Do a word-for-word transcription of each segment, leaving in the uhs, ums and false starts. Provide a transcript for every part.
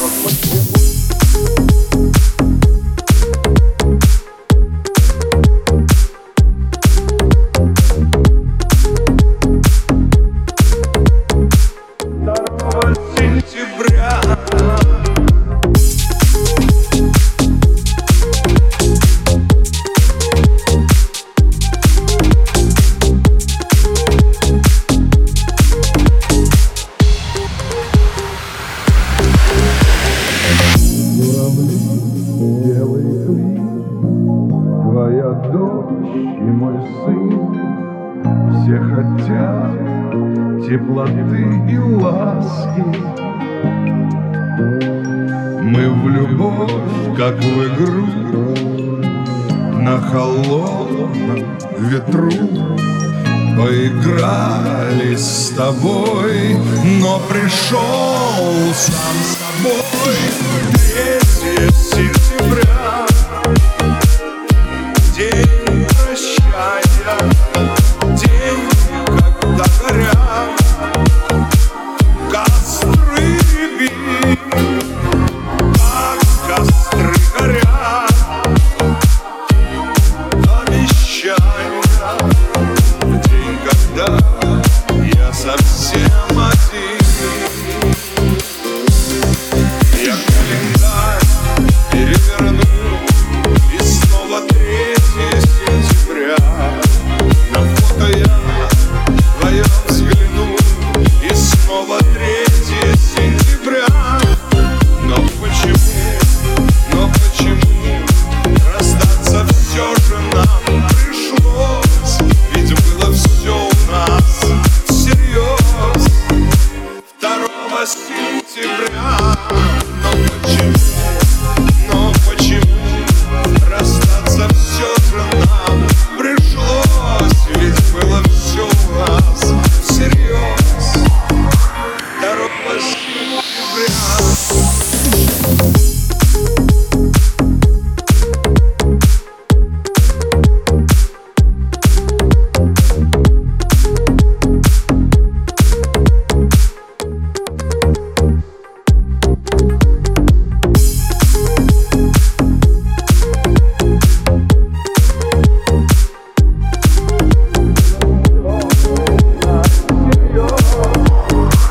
Сентября Журавли, белый клин, твоя дочь и мой сын. Все хотят теплоты и ласки. Мы в любовь, как в игру, на холодном ветру поиграли с тобой, но пришел сам собой. Третье сентября, день прощания, день, когда горят костры любви, как костры горят обещания, в день, когда я совсем один. Я календарь переверну, и снова третье сентября. На фото я вдвоем взгляну, и снова третье сентября. Но почему, но почему расстаться все же нам пришлось? Ведь было все у нас всерьез. Второго сентября. Но почему, но почему расстаться все же нам пришлось? Ведь было все у нас всерьез. Второго сентября.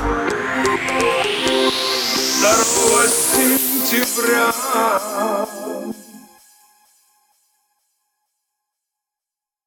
Второго сентября.